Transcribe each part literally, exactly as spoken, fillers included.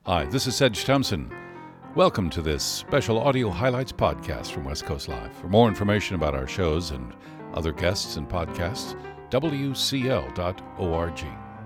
Hi, this is Sedge Thompson. Welcome to this special audio highlights podcast from West Coast Live. For more information about our shows and other guests and podcasts, w c l dot org.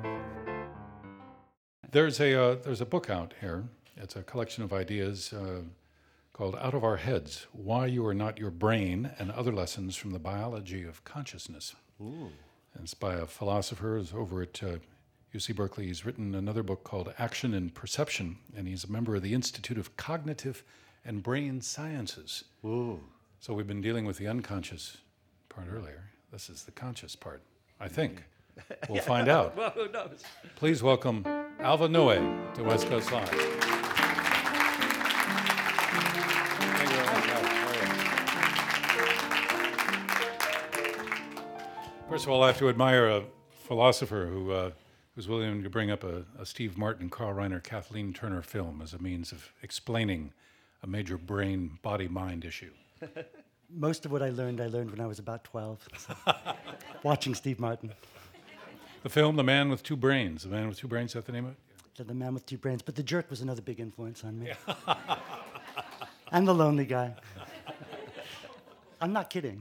There's a uh, there's a book out here. It's a collection of ideas uh, called Out of Our Heads: Why You Are Not Your Brain and Other Lessons from the Biology of Consciousness. Ooh. And it's by a philosopher who's over at uh, U C Berkeley. He's written another book called Action and Perception, and he's a member of the Institute of Cognitive and Brain Sciences. Ooh. So we've been dealing with the unconscious part earlier. This is the conscious part, I think. We'll find out. Well, who knows? Please welcome Alva Noe to West Coast Live. Thank you very much, Alva. How are you? First of all, I have to admire a philosopher who uh, was willing to bring up a, a Steve Martin, Carl Reiner, Kathleen Turner film as a means of explaining a major brain, body, mind issue. Most of what I learned, I learned when I was about twelve, so watching Steve Martin. The film, The Man with Two Brains. The Man with Two Brains, is that the name of it? The, the Man with Two Brains. But The Jerk was another big influence on me. And The Lonely Guy. I'm not kidding.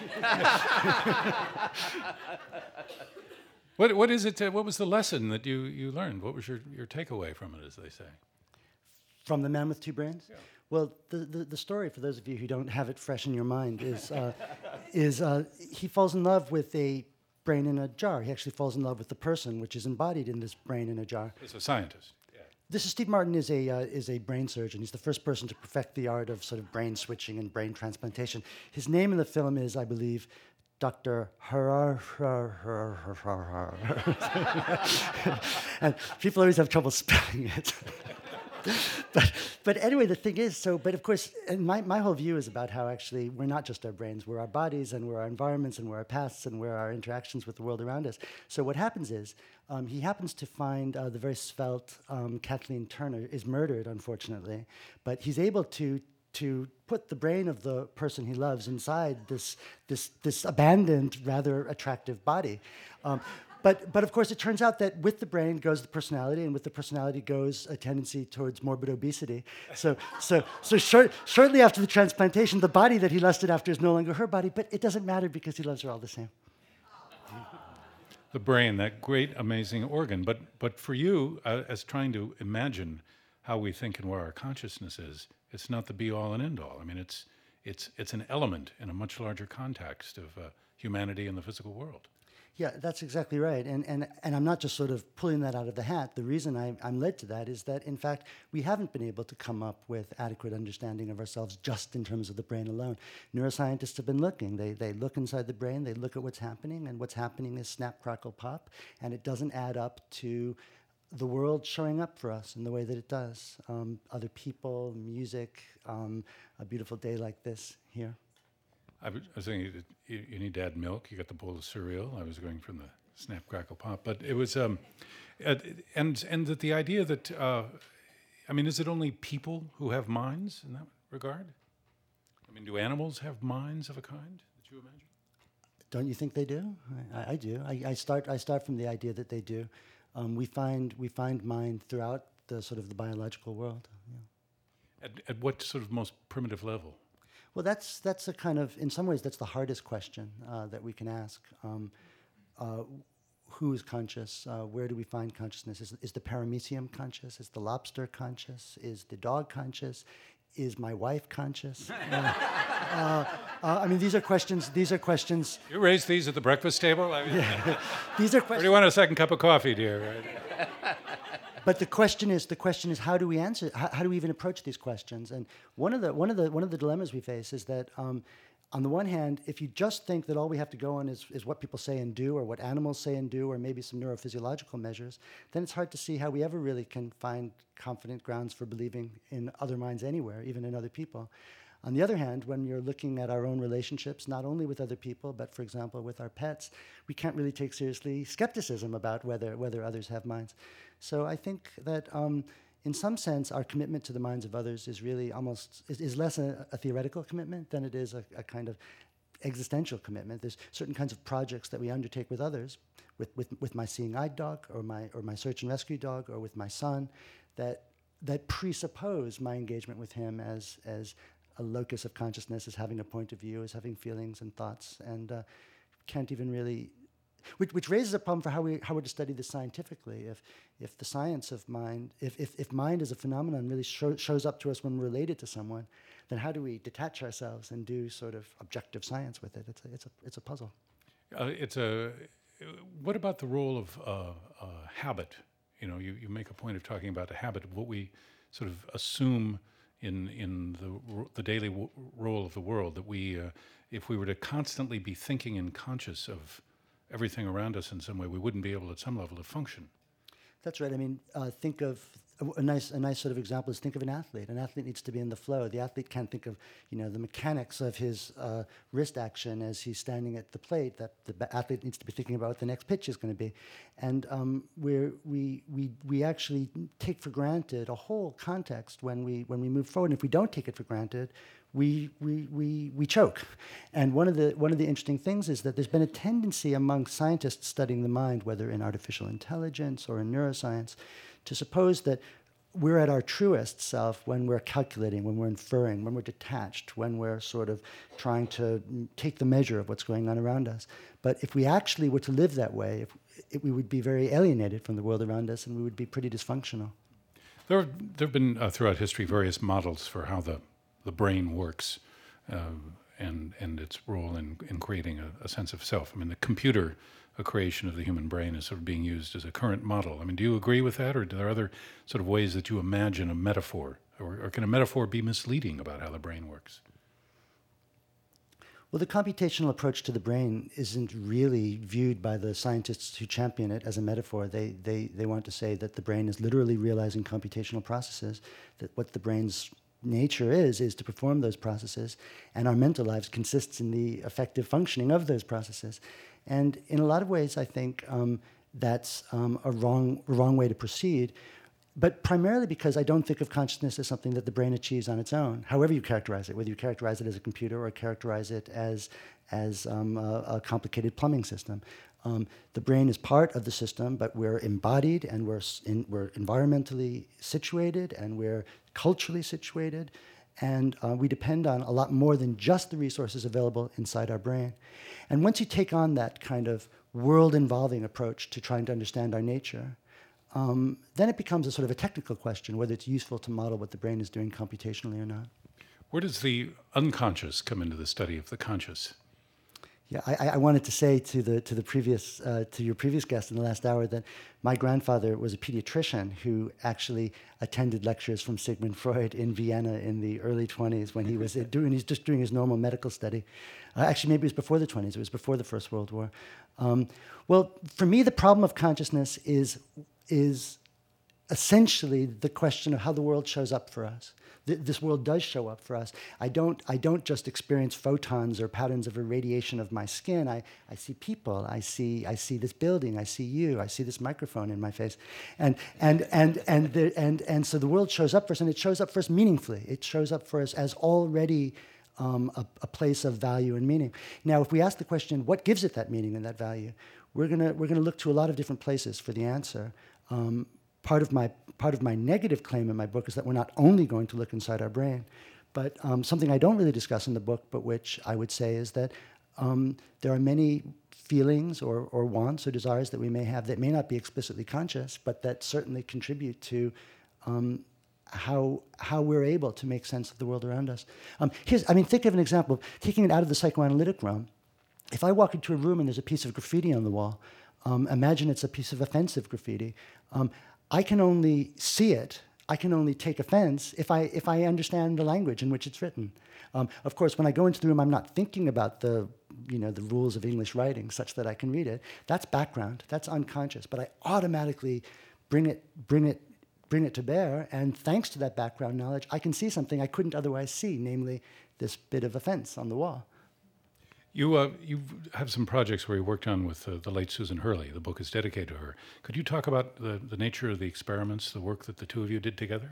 What what is it? Uh, what was the lesson that you, you learned? What was your, your takeaway from it, as they say? From The Man with Two Brains? Yeah. Well, the, the, the story, for those of you who don't have it fresh in your mind, is, uh, is uh, he falls in love with a brain in a jar. He actually falls in love with the person, which is embodied in this brain in a jar. As a scientist. Yeah. This is Steve Martin is a uh, is a brain surgeon. He's the first person to perfect the art of sort of brain switching and brain transplantation. His name in the film is, I believe, Doctor Harar, and people always have trouble spelling it. but but anyway, the thing is, so but of course, and my, my whole view is about how actually we're not just our brains, we're our bodies, and we're our environments, and we're our pasts, and we're our interactions with the world around us. So what happens is, um, he happens to find uh, the very svelte um, Kathleen Turner is murdered, unfortunately, but he's able to to put the brain of the person he loves inside this this this abandoned, rather attractive body. Um, But, but of course, it turns out that with the brain goes the personality, and with the personality goes a tendency towards morbid obesity. So, so, so short, shortly after the transplantation, the body that he lusted after is no longer her body, but it doesn't matter because he loves her all the same. The brain, that great, amazing organ. But but for you, uh, as trying to imagine how we think and where our consciousness is, it's not the be-all and end-all. I mean, it's it's it's an element in a much larger context of uh, humanity and the physical world. Yeah, that's exactly right. And, and, and I'm not just sort of pulling that out of the hat. The reason I, I'm led to that is that, in fact, we haven't been able to come up with adequate understanding of ourselves just in terms of the brain alone. Neuroscientists have been looking. They, they look inside the brain, they look at what's happening, and what's happening is snap, crackle, pop, and it doesn't add up to the world showing up for us in the way that it does. Um, other people, music, um, a beautiful day like this here. I was, I was thinking that you, you need to add milk. You got the bowl of cereal. I was going from the snap, crackle, pop, but it was, um, uh, and and that the idea that, uh, I mean, is it only people who have minds in that regard? I mean, do animals have minds of a kind that you imagine? Don't you think they do? I, I do. I, I start. I start from the idea that they do. Um, we find we find mind throughout the sort of the biological world. Yeah. At, at what sort of most primitive level? Well, that's that's a kind of, in some ways, that's the hardest question uh, that we can ask. Um, uh, who is conscious? Uh, where do we find consciousness? Is, is the paramecium conscious? Is the lobster conscious? Is the dog conscious? Is my wife conscious? uh, uh, uh, I mean, these are questions. These are questions. You raised these at the breakfast table. I mean, Yeah. These are or questions. do you want a second cup of coffee, dear? Right? But the question is, the question is, how do we answer? How, how do we even approach these questions? And one of the one of the one of the dilemmas we face is that, um, on the one hand, if you just think that all we have to go on is is what people say and do, or what animals say and do, or maybe some neurophysiological measures, then it's hard to see how we ever really can find confident grounds for believing in other minds anywhere, even in other people. On the other hand, when you're looking at our own relationships, not only with other people, but for example, with our pets, we can't really take seriously skepticism about whether whether others have minds. So I think that um, in some sense, our commitment to the minds of others is really almost, is, is less a, a theoretical commitment than it is a, a kind of existential commitment. There's certain kinds of projects that we undertake with others, with, with, with my seeing-eyed dog, or my, or my search and rescue dog, or with my son, that that presuppose my engagement with him as as a locus of consciousness, as having a point of view, as having feelings and thoughts, and uh, can't even really, which, which raises a problem for how we how we're to study this scientifically. If if the science of mind, if if, if mind as a phenomenon really show, shows up to us when we're related to someone, then how do we detach ourselves and do sort of objective science with it? It's a, it's a it's a puzzle. Uh, it's a. What about the role of uh, uh, habit? You know, you, you make a point of talking about the habit of what we sort of assume in in the the daily w- role of the world. That we, uh, if we were to constantly be thinking and conscious of everything around us in some way, we wouldn't be able, at some level, to function. That's right. I mean, uh, think of a, a nice a nice sort of example is think of an athlete. An athlete needs to be in the flow. The athlete can't think of, you know, the mechanics of his uh, wrist action as he's standing at the plate. That the ba- athlete needs to be thinking about what the next pitch is going to be, and um, we're, we we we actually take for granted a whole context when we when we move forward. And if we don't take it for granted, we we we we choke. And one of the one of the interesting things is that there's been a tendency among scientists studying the mind, whether in artificial intelligence or in neuroscience, to suppose that we're at our truest self when we're calculating, when we're inferring, when we're detached, when we're sort of trying to take the measure of what's going on around us. But if we actually were to live that way, if, if we would be very alienated from the world around us, and we would be pretty dysfunctional. There have, there have been uh, throughout history various models for how the the brain works, uh, and and its role in, in creating a, a sense of self. I mean, the computer, a creation of the human brain, is sort of being used as a current model. I mean, do you agree with that, or are there other sort of ways that you imagine a metaphor, or, or can a metaphor be misleading about how the brain works? Well, the computational approach to the brain isn't really viewed by the scientists who champion it as a metaphor. They, they, they want to say that the brain is literally realizing computational processes, that what the brain's nature is, is to perform those processes, and our mental lives consists in the effective functioning of those processes. And in a lot of ways, I think um, that's um, a wrong, wrong way to proceed, but primarily because I don't think of consciousness as something that the brain achieves on its own, however you characterize it, whether you characterize it as a computer or characterize it as, as um, a, a complicated plumbing system. Um, the brain is part of the system, but we're embodied, and we're, in, we're environmentally situated, and we're culturally situated, and uh, we depend on a lot more than just the resources available inside our brain. And once you take on that kind of world-involving approach to trying to understand our nature, um, then it becomes a sort of a technical question whether it's useful to model what the brain is doing computationally or not. Where does the unconscious come into the study of the conscious? Yeah, I, I wanted to say to the to the previous uh, to your previous guest in the last hour that my grandfather was a pediatrician who actually attended lectures from Sigmund Freud in Vienna in the early twenties when he was doing he's just doing his normal medical study. Uh, actually, maybe it was before the twenties. It was before the First World War. Um, well, for me, the problem of consciousness is is essentially the question of how the world shows up for us. Th- this world does show up for us. I don't, I don't just experience photons or patterns of irradiation of my skin. I, I see people. I see, I see this building. I see you. I see this microphone in my face. And, and, and, and, the, and, and so the world shows up for us, and it shows up for us meaningfully. It shows up for us as already um, a, a place of value and meaning. Now, if we ask the question, what gives it that meaning and that value, we're gonna, we're gonna look to a lot of different places for the answer. Um, Part of my part of my negative claim in my book is that we're not only going to look inside our brain, but um, something I don't really discuss in the book, but which I would say is that um, there are many feelings or, or wants or desires that we may have that may not be explicitly conscious, but that certainly contribute to um, how how we're able to make sense of the world around us. Um, here's, I mean, think of an example, taking it out of the psychoanalytic realm. If I walk into a room and there's a piece of graffiti on the wall, um, imagine it's a piece of offensive graffiti. Um, I can only see it, I can only take offense if I, if I understand the language in which it's written. Um, of course, when I go into the room, I'm not thinking about the, you know, the rules of English writing such that I can read it. That's background, that's unconscious, but I automatically bring it, bring it, bring it to bear, and thanks to that background knowledge, I can see something I couldn't otherwise see, namely this bit of offense on the wall. You uh, you have some projects where you worked on with uh, the late Susan Hurley. The book is dedicated to her. Could you talk about the, the nature of the experiments, the work that the two of you did together?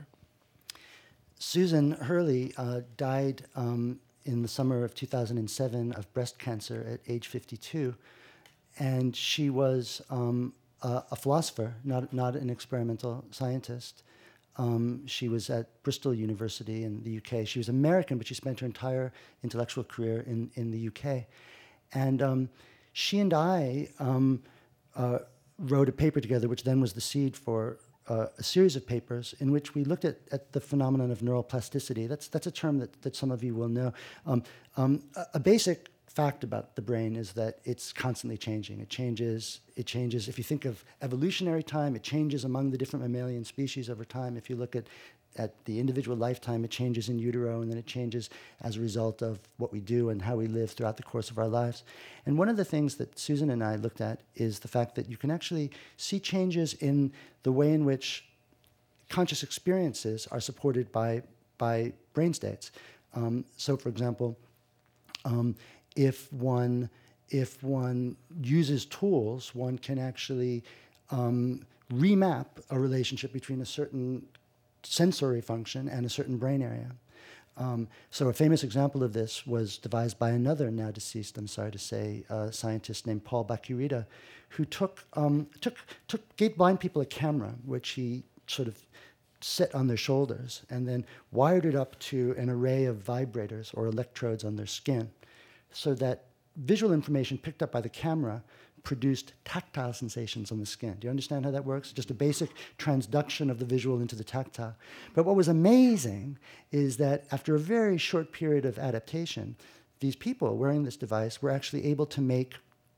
Susan Hurley uh, died um, in the summer of two thousand seven of breast cancer at age fifty-two, and she was um, a, a philosopher, not not an experimental scientist. Um, she was at Bristol University in the U K. She was American, but she spent her entire intellectual career in, in the U K. And um, she and I um, uh, wrote a paper together, which then was the seed for uh, a series of papers in which we looked at, at the phenomenon of neural plasticity. That's, that's a term that, that some of you will know. Um, um, a, a basic fact about the brain is that it's constantly changing. It changes, it changes. If you think of evolutionary time, it changes among the different mammalian species over time. If you look at, at the individual lifetime, it changes in utero, and then it changes as a result of what we do and how we live throughout the course of our lives. And one of the things that Susan and I looked at is the fact that you can actually see changes in the way in which conscious experiences are supported by, by brain states. Um, so, for example, um, If one, if one uses tools, one can actually um, remap a relationship between a certain sensory function and a certain brain area. Um, so a famous example of this was devised by another now deceased, I'm sorry to say, uh, scientist named Paul Bach-y-Rita, who took, um, took, took, gave blind people a camera, which he sort of set on their shoulders, and then wired it up to an array of vibrators or electrodes on their skin, so that visual information picked up by the camera produced tactile sensations on the skin. Do you understand how that works? Just a basic transduction of the visual into the tactile. But what was amazing is that after a very short period of adaptation, these people wearing this device were actually able to make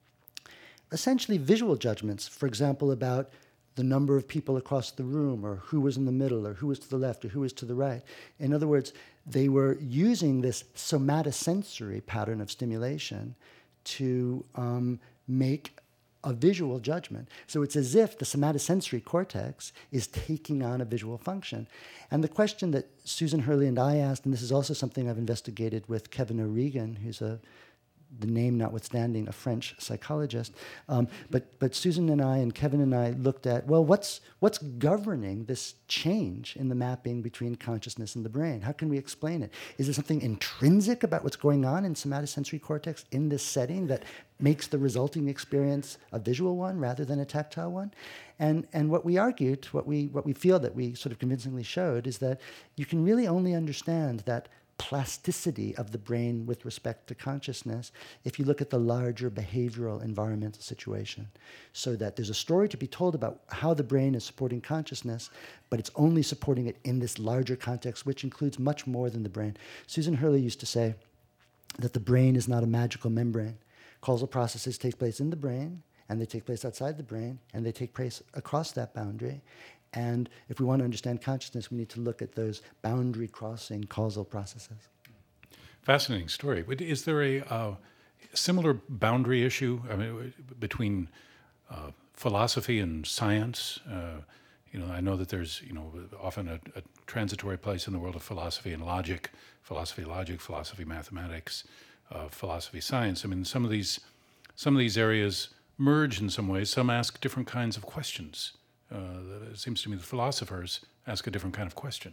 essentially visual judgments, for example, about the number of people across the room, or who was in the middle, or who was to the left, or who was to the right. In other words, they were using this somatosensory pattern of stimulation to um, make a visual judgment. So it's as if the somatosensory cortex is taking on a visual function. And the question that Susan Hurley and I asked, and this is also something I've investigated with Kevin O'Regan, who's a the name notwithstanding, a French psychologist. Um, but, but Susan and I and Kevin and I looked at, well, what's, what's governing this change in the mapping between consciousness and the brain? How can we explain it? Is there something intrinsic about what's going on in somatosensory cortex in this setting that makes the resulting experience a visual one rather than a tactile one? And, and what we argued, what we, what we feel that we sort of convincingly showed, is that you can really only understand that plasticity of the brain with respect to consciousness if you look at the larger behavioral environmental situation. So that there's a story to be told about how the brain is supporting consciousness, but it's only supporting it in this larger context, which includes much more than the brain. Susan Hurley used to say that the brain is not a magical membrane. Causal processes take place in the brain, and they take place outside the brain, and they take place across that boundary. And if we want to understand consciousness, we need to look at those boundary-crossing causal processes. Fascinating story. But is there a uh, similar boundary issue, I mean, between uh, philosophy and science? Uh, you know, I know that there's, you know, often a, a transitory place in the world of philosophy and logic, philosophy logic, philosophy mathematics, uh, philosophy science. I mean, some of these, some of these areas merge in some ways. Some ask different kinds of questions. Uh, it seems to me the philosophers ask a different kind of question.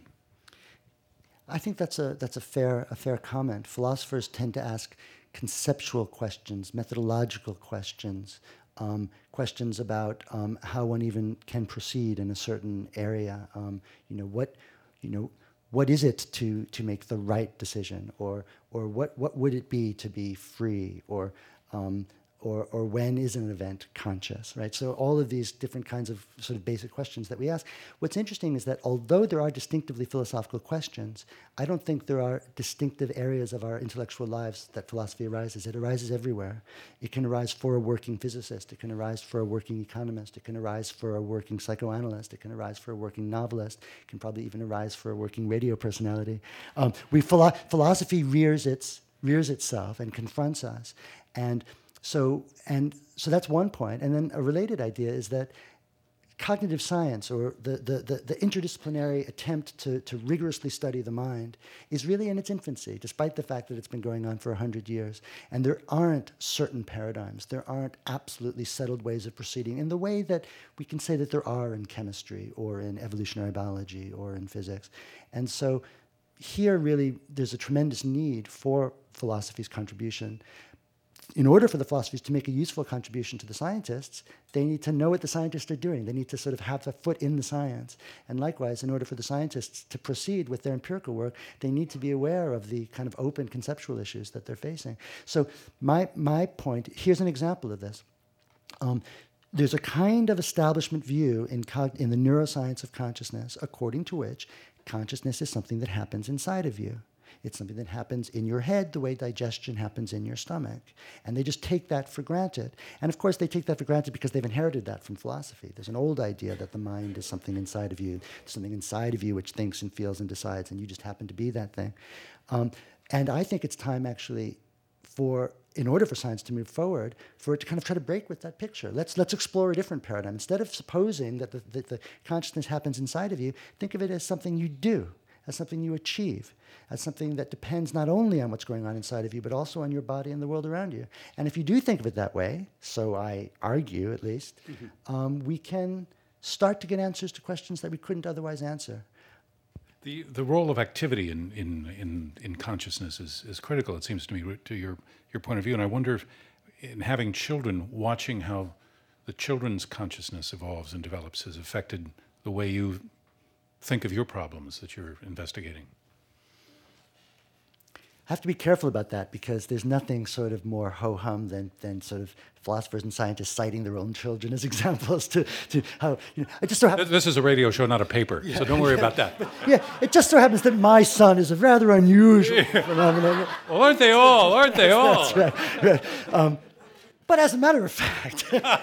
I think that's a that's a fair a fair comment. Philosophers tend to ask conceptual questions, methodological questions, um, questions about um, how one even can proceed in a certain area. Um, you know what, you know what is it to to make the right decision, or or what what would it be to be free, or um, Or, or when is an event conscious, right? So all of these different kinds of sort of basic questions that we ask. What's interesting is that although there are distinctively philosophical questions, I don't think there are distinctive areas of our intellectual lives that philosophy arises. It arises everywhere. It can arise for a working physicist. It can arise for a working economist. It can arise for a working psychoanalyst. It can arise for a working novelist. It can probably even arise for a working radio personality. Um, we philo- philosophy rears its rears itself and confronts us, and So, and so that's one point. And then a related idea is that cognitive science, or the, the, the, the interdisciplinary attempt to, to rigorously study the mind, is really in its infancy, despite the fact that it's been going on for one hundred years. And there aren't certain paradigms. There aren't absolutely settled ways of proceeding in the way that we can say that there are in chemistry or in evolutionary biology or in physics. And so here really there's a tremendous need for philosophy's contribution. in order for the philosophers to make a useful contribution to the scientists, they need to know what the scientists are doing. They need to sort of have a foot in the science. And likewise, in order for the scientists to proceed with their empirical work, they need to be aware of the kind of open conceptual issues that they're facing. So my, my point, here's an example of this. Um, there's a kind of establishment view in, cog- in the neuroscience of consciousness, according to which consciousness is something that happens inside of you. It's something that happens in your head the way digestion happens in your stomach. And they just take that for granted. And of course, they take that for granted because they've inherited that from philosophy. There's an old idea that the mind is something inside of you, something inside of you which thinks and feels and decides, and you just happen to be that thing. Um, and I think it's time, actually, for, in order for science to move forward, for it to kind of try to break with that picture. Let's, let's explore a different paradigm. Instead of supposing that the, that the consciousness happens inside of you, think of it as something you do, as something you achieve, as something that depends not only on what's going on inside of you, but also on your body and the world around you. And if you do think of it that way, so I argue at least, mm-hmm. um, we can start to get answers to questions that we couldn't otherwise answer. The the role of activity in in, in, in consciousness is, is critical, it seems to me, to your, your point of view. And I wonder if, in having children, watching how the children's consciousness evolves and develops has affected the way you think of your problems that you're investigating. I have to be careful about that because there's nothing sort of more ho-hum than, than sort of philosophers and scientists citing their own children as examples to, to how, you know, it just so happens. This is a radio show, not a paper, yeah, so don't worry yeah, about that. But, yeah, it just so happens that my son is a rather unusual phenomenon. Well, aren't they all? Aren't they all? That's right. right. Um, but as a matter of fact,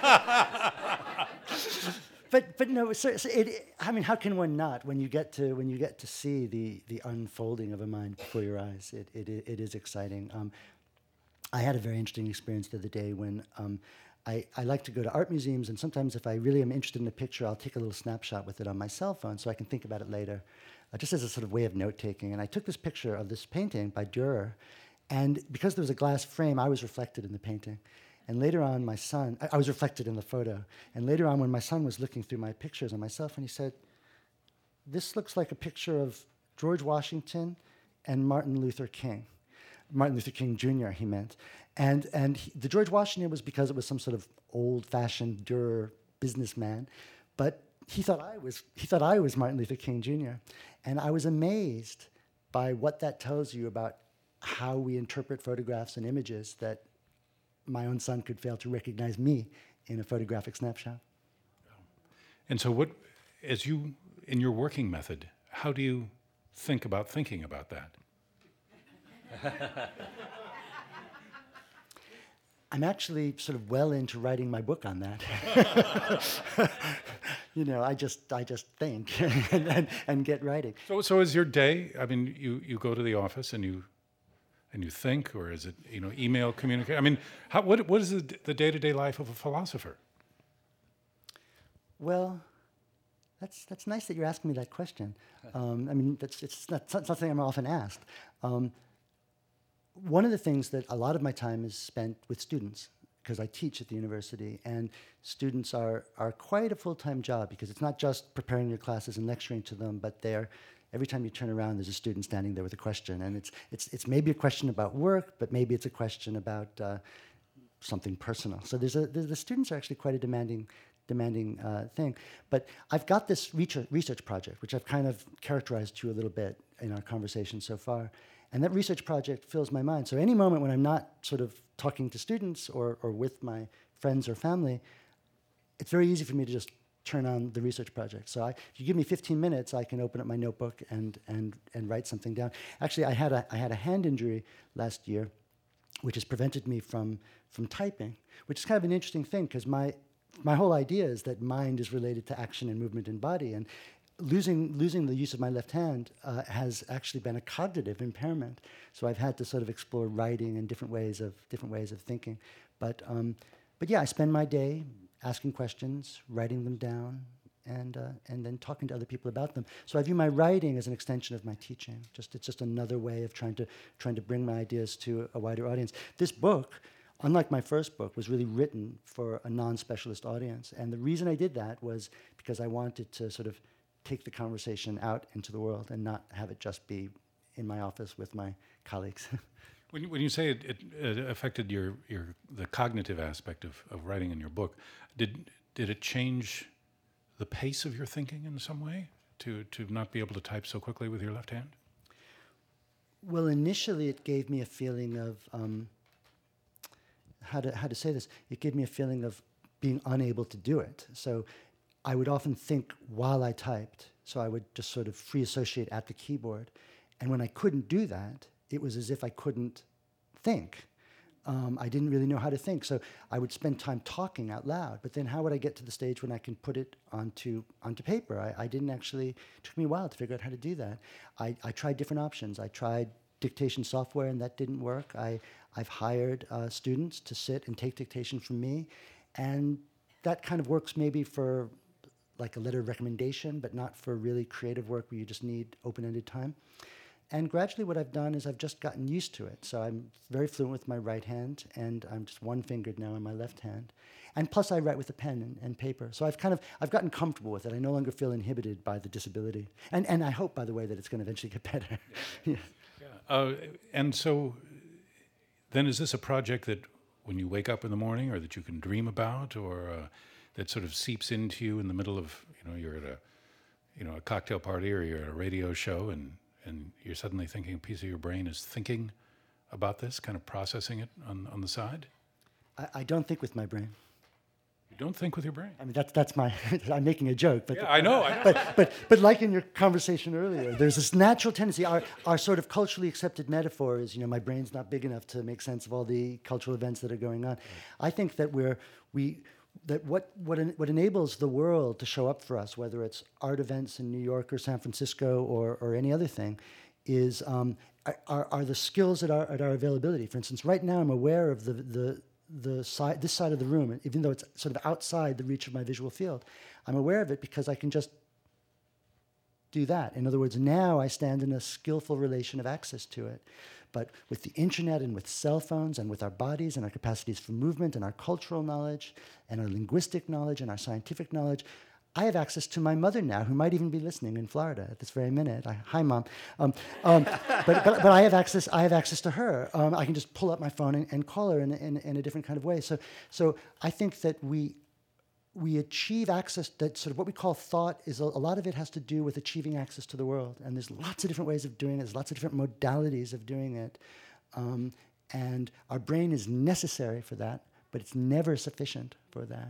But but no, so, so it, I mean, how can one not when you get to when you get to see the the unfolding of a mind before your eyes? It it it is exciting. Um, I had a very interesting experience the other day when um, I I like to go to art museums, and sometimes if I really am interested in a picture, I'll take a little snapshot with it on my cell phone so I can think about it later, uh, just as a sort of way of note taking. And I took this picture of this painting by Dürer, and because there was a glass frame, I was reflected in the painting. And later on, my son, I, I was reflected in the photo. And later on, when my son was looking through my pictures on myself, and he said, this looks like a picture of George Washington and Martin Luther King. Martin Luther King Junior, he meant. And, and he, the George Washington was because it was some sort of old-fashioned Dürer businessman. But he thought I was, he thought I was Martin Luther King Junior And I was amazed by what that tells you about how we interpret photographs and images, that my own son could fail to recognize me in a photographic snapshot. And so what, as you, in your working method, how do you think about thinking about that? I'm actually sort of well into writing my book on that. You know, I just I just think and, and, and get writing. So so is your day, I mean, you, you go to the office and you and you think, or is it, you know, email communicate? I mean, how, what what is the, the day-to-day life of a philosopher? Well, that's that's nice that you're asking me that question. Um, I mean, that's it's not something I'm often asked. Um, one of the things that a lot of my time is spent with students, because I teach at the university, and students are are quite a full-time job, because it's not just preparing your classes and lecturing to them, but they're every time you turn around, there's a student standing there with a question, and it's it's it's maybe a question about work, but maybe it's a question about uh, something personal. So there's a there's, the students are actually quite a demanding demanding uh, thing. But I've got this research research project, which I've kind of characterized to you a little bit in our conversation so far, and that research project fills my mind. So any moment when I'm not sort of talking to students or or with my friends or family, it's very easy for me to just turn on the research project. So I, if you give me fifteen minutes, I can open up my notebook and and and write something down. Actually, I had a I had a hand injury last year, which has prevented me from from typing, which is kind of an interesting thing, because my my whole idea is that mind is related to action and movement in body, and losing losing the use of my left hand uh, has actually been a cognitive impairment. So I've had to sort of explore writing and different ways of different ways of thinking. But um, but yeah, I spend my day asking questions, writing them down, and uh, and then talking to other people about them. So I view my writing as an extension of my teaching. Just it's just another way of trying to trying to bring my ideas to a wider audience. This book, unlike my first book, was really written for a non-specialist audience. And the reason I did that was because I wanted to sort of take the conversation out into the world and not have it just be in my office with my colleagues. When you, when you say it, it, it affected your, your the cognitive aspect of, of writing in your book, did did it change the pace of your thinking in some way to, to not be able to type so quickly with your left hand? Well, initially it gave me a feeling of, um, how to how to say this, it gave me a feeling of being unable to do it. So I would often think while I typed, so I would just sort of free associate at the keyboard. And when I couldn't do that, it was as if I couldn't think. Um, I didn't really know how to think. So I would spend time talking out loud, but then how would I get to the stage when I can put it onto onto paper? I, I didn't actually, it took me a while to figure out how to do that. I, I tried different options. I tried dictation software and that didn't work. I, I've hired uh, students to sit and take dictation from me, and that kind of works maybe for like a letter of recommendation, but not for really creative work where you just need open-ended time. And gradually what I've done is I've just gotten used to it. So I'm very fluent with my right hand, and I'm just one-fingered now in my left hand. And plus I write with a pen and, and paper. So I've kind of, I've gotten comfortable with it. I no longer feel inhibited by the disability. And, and I hope, by the way, that it's going to eventually get better. Yeah. Yeah. Uh, and so then is this a project that when you wake up in the morning, or that you can dream about, or uh, that sort of seeps into you in the middle of, you know, you're at a, you know, a cocktail party, or you're at a radio show, and and you're suddenly thinking a piece of your brain is thinking about this, kind of processing it on, on the side? I, I don't think with my brain. You don't think with your brain? I mean, that's, that's my, I'm making a joke. But yeah, I know, I know. But, but, but like in your conversation earlier, there's this natural tendency, our, our sort of culturally accepted metaphor is, you know, my brain's not big enough to make sense of all the cultural events that are going on. I think that we're, we, that what, what, en- what enables the world to show up for us, whether it's art events in New York or San Francisco or, or any other thing, is um, are, are the skills at our, at our availability. For instance, right now I'm aware of the, the, the side, this side of the room, even though it's sort of outside the reach of my visual field. I'm aware of it because I can just do that. In other words, now I stand in a skillful relation of access to it. But with the internet and with cell phones and with our bodies and our capacities for movement and our cultural knowledge and our linguistic knowledge and our scientific knowledge, I have access to my mother now, who might even be listening in Florida at this very minute. I, hi, Mom. Um, um, but, but, but I have access. I have access to her. Um, I can just pull up my phone and, and call her in, in, in a different kind of way. So, so I think that we we achieve access. That sort of what we call thought is a, a lot of it has to do with achieving access to the world. And there's lots of different ways of doing it. There's lots of different modalities of doing it. Um, and our brain is necessary for that, but it's never sufficient for that.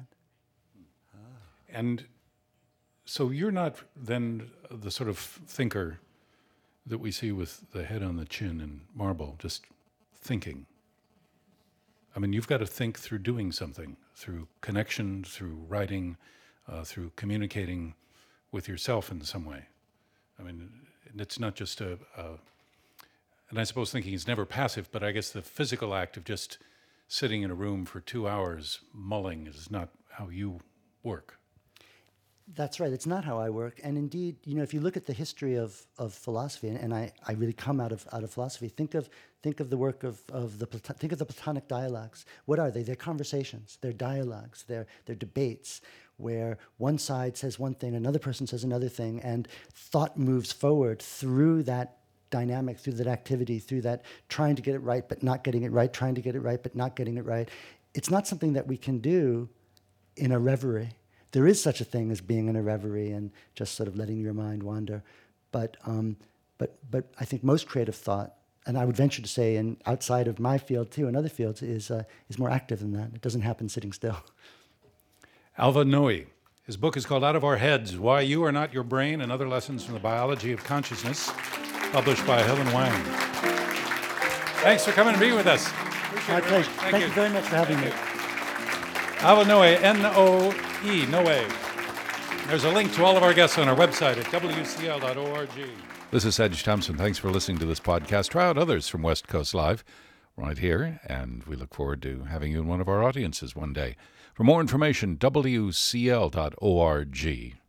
And so you're not then the sort of thinker that we see with the head on the chin and marble, just thinking. I mean, you've got to think through doing something, through connection, through writing, uh, through communicating with yourself in some way. I mean, it's not just a, a, and I suppose thinking is never passive, but I guess the physical act of just sitting in a room for two hours mulling is not how you work. That's right. It's not how I work. And indeed, you know, if you look at the history of, of philosophy, and, and I, I really come out of out of philosophy, think of think of the work of, of the Plato- think of the Platonic dialogues. What are they? They're conversations. They're dialogues. They're they're debates where one side says one thing, another person says another thing, and thought moves forward through that dynamic, through that activity, through that trying to get it right but not getting it right, trying to get it right but not getting it right. It's not something that we can do in a reverie. There is such a thing as being in a reverie and just sort of letting your mind wander. But, um, but, but I think most creative thought, and I would venture to say, and outside of my field too, and other fields, is, uh, is more active than that. It doesn't happen sitting still. Alva Noe. His book is called Out of Our Heads, Why You Are Not Your Brain and Other Lessons from the Biology of Consciousness, published by Helen Wang. Thanks for coming and being with us. My pleasure. Thank, Thank you. you very much for having Thank me. you. Alva Noe, N O E, Noe. There's a link to all of our guests on our website at W C L dot org. This is Sedge Thompson. Thanks for listening to this podcast. Try out others from West Coast Live right here, and we look forward to having you in one of our audiences one day. For more information, W C L dot org.